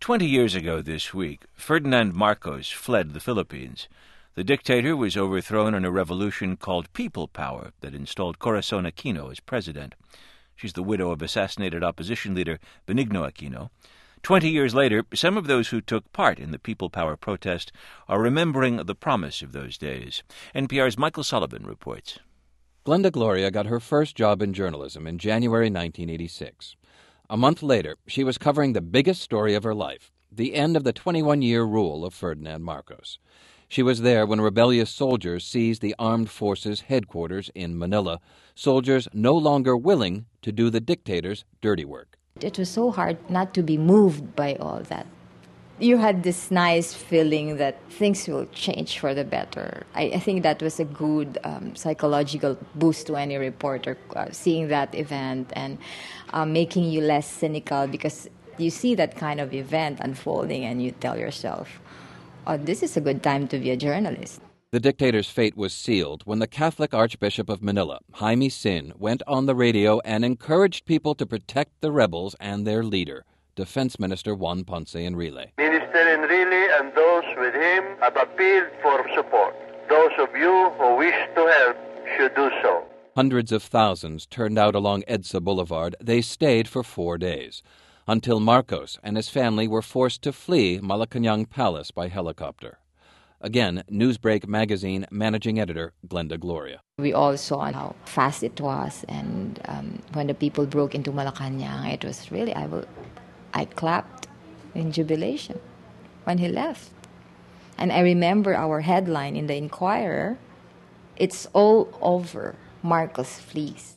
20 years ago this week, Ferdinand Marcos fled the Philippines. The dictator was overthrown in a revolution called People Power that installed Corazon Aquino as president. She's the widow of assassinated opposition leader Benigno Aquino. 20 years later, some of those who took part in the People Power protest are remembering the promise of those days. NPR's Michael Sullivan reports. Glenda Gloria got her first job in journalism in January 1986. A month later, she was covering the biggest story of her life, the end of the 21-year rule of Ferdinand Marcos. She was there when rebellious soldiers seized the armed forces headquarters in Manila, soldiers no longer willing to do the dictator's dirty work. It was so hard not to be moved by all that. You had this nice feeling that things will change for the better. I think that was a good psychological boost to any reporter, seeing that event and making you less cynical, because you see that kind of event unfolding and you tell yourself, oh, this is a good time to be a journalist. The dictator's fate was sealed when the Catholic Archbishop of Manila, Jaime Sin, went on the radio and encouraged people to protect the rebels and their leader, Defense Minister Juan Ponce Enrile. Minister Enrile and those with him have appealed for support. Those of you who wish to help should do so. Hundreds of thousands turned out along EDSA Boulevard. They stayed for 4 days, until Marcos and his family were forced to flee Malacañang Palace by helicopter. Again, Newsbreak magazine managing editor Glenda Gloria. We all saw how fast it was, and when the people broke into Malacañang, it was really, I clapped in jubilation when he left. And I remember our headline in the Inquirer, "It's all over, Marcos flees."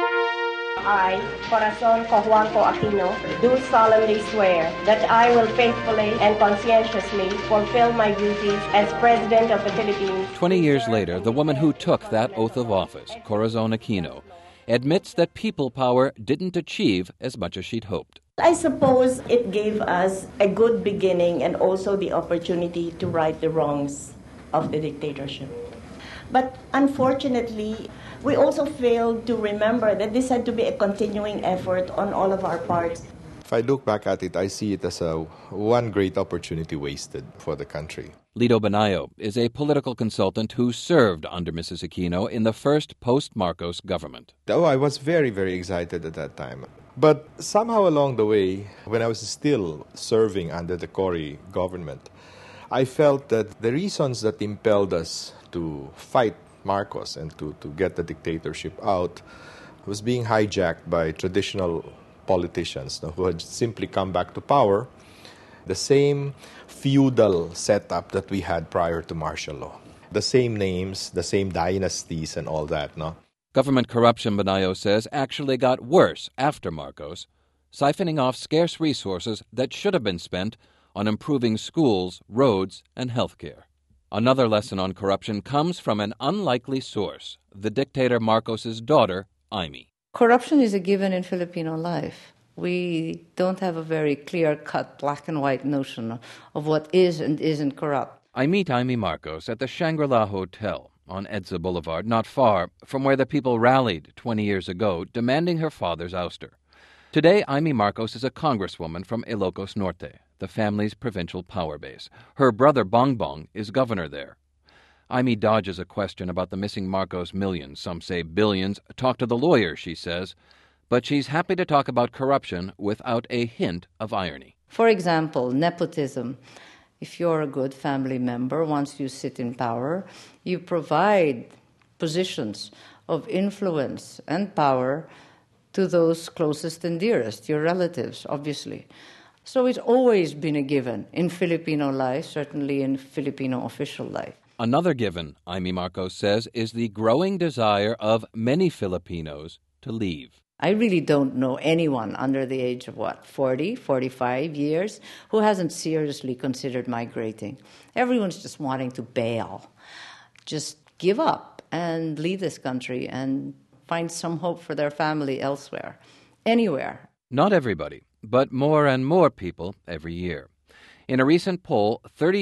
I, Corazon Cojuangco Aquino, do solemnly swear that I will faithfully and conscientiously fulfill my duties as President of the Philippines. 20 years later, the woman who took that oath of office, Corazon Aquino, admits that People Power didn't achieve as much as she'd hoped. I suppose it gave us a good beginning and also the opportunity to right the wrongs of the dictatorship. But unfortunately, we also failed to remember that this had to be a continuing effort on all of our parts. If I look back at it, I see it as one great opportunity wasted for the country. Lito Banayo is a political consultant who served under Mrs. Aquino in the first post-Marcos government. Oh, I was very, very excited at that time. But somehow along the way, when I was still serving under the Cory government, I felt that the reasons that impelled us to fight Marcos and to get the dictatorship out was being hijacked by traditional politicians who had simply come back to power, the same feudal setup that we had prior to martial law. The same names, the same dynasties and all that, no? Government corruption, Banayo says, actually got worse after Marcos, siphoning off scarce resources that should have been spent on improving schools, roads, and health care. Another lesson on corruption comes from an unlikely source, the dictator Marcos's daughter, Imee. Corruption is a given in Filipino life. We don't have a very clear-cut, black-and-white notion of what is and isn't corrupt. I meet Imee Marcos at the Shangri-La Hotel on EDSA Boulevard, not far from where the people rallied 20 years ago, demanding her father's ouster. Today, Imee Marcos is a congresswoman from Ilocos Norte, the family's provincial power base. Her brother Bongbong is governor there. Imee dodges a question about the missing Marcos millions, some say billions. Talk to the lawyer, she says. But she's happy to talk about corruption without a hint of irony. For example, nepotism. If you're a good family member, once you sit in power, you provide positions of influence and power to those closest and dearest, your relatives, obviously. So it's always been a given in Filipino life, certainly in Filipino official life. Another given, Imee Marcos says, is the growing desire of many Filipinos to leave. I really don't know anyone under the age of, 40, 45 years, who hasn't seriously considered migrating. Everyone's just wanting to bail, just give up and leave this country and find some hope for their family elsewhere, anywhere. Not everybody, but more and more people every year. In a recent poll,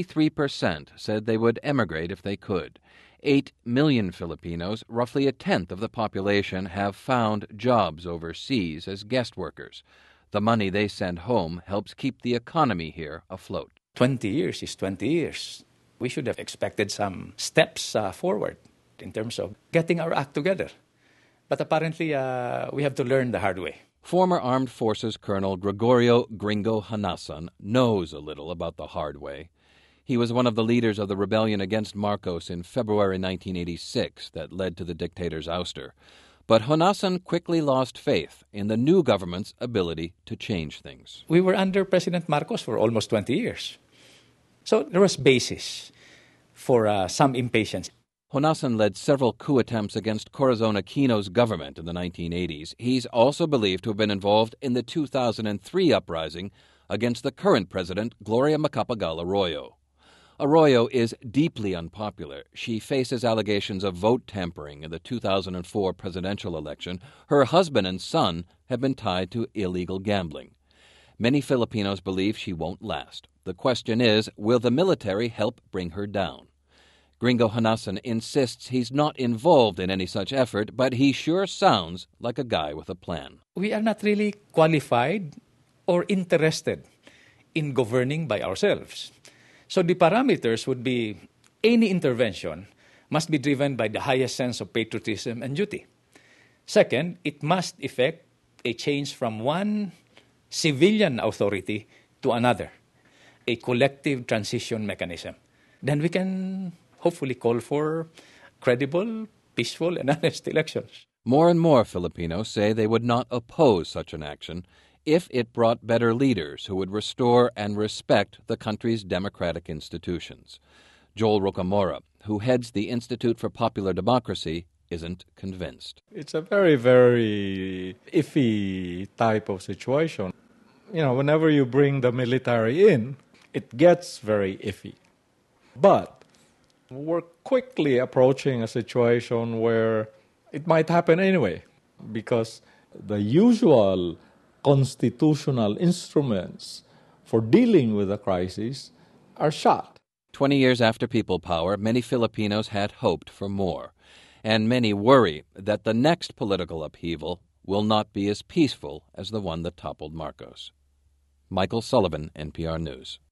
33% said they would emigrate if they could. 8 million Filipinos, roughly a tenth of the population, have found jobs overseas as guest workers. The money they send home helps keep the economy here afloat. 20 years is 20 years. We should have expected some steps forward in terms of getting our act together. But apparently, we have to learn the hard way. Former Armed Forces Colonel Gregorio Gringo Honasan knows a little about the hard way. He was one of the leaders of the rebellion against Marcos in February 1986 that led to the dictator's ouster. But Honasan quickly lost faith in the new government's ability to change things. We were under President Marcos for almost 20 years. So there was basis for some impatience. Honasan led several coup attempts against Corazon Aquino's government in the 1980s. He's also believed to have been involved in the 2003 uprising against the current president, Gloria Macapagal Arroyo. Arroyo is deeply unpopular. She faces allegations of vote tampering in the 2004 presidential election. Her husband and son have been tied to illegal gambling. Many Filipinos believe she won't last. The question is, will the military help bring her down? Gringo Honasan insists he's not involved in any such effort, but he sure sounds like a guy with a plan. We are not really qualified or interested in governing by ourselves. So the parameters would be any intervention must be driven by the highest sense of patriotism and duty. Second, it must effect a change from one civilian authority to another, a collective transition mechanism. Then we can hopefully call for credible, peaceful, and honest elections. More and more Filipinos say they would not oppose such an action if it brought better leaders who would restore and respect the country's democratic institutions. Joel Rocamora, who heads the Institute for Popular Democracy, isn't convinced. It's a very, very iffy type of situation. Whenever you bring the military in, it gets very iffy. But we're quickly approaching a situation where it might happen anyway, because the usual constitutional instruments for dealing with a crisis are shot. 20 years after people power, many Filipinos had hoped for more, and many worry that the next political upheaval will not be as peaceful as the one that toppled Marcos. Michael Sullivan, NPR News.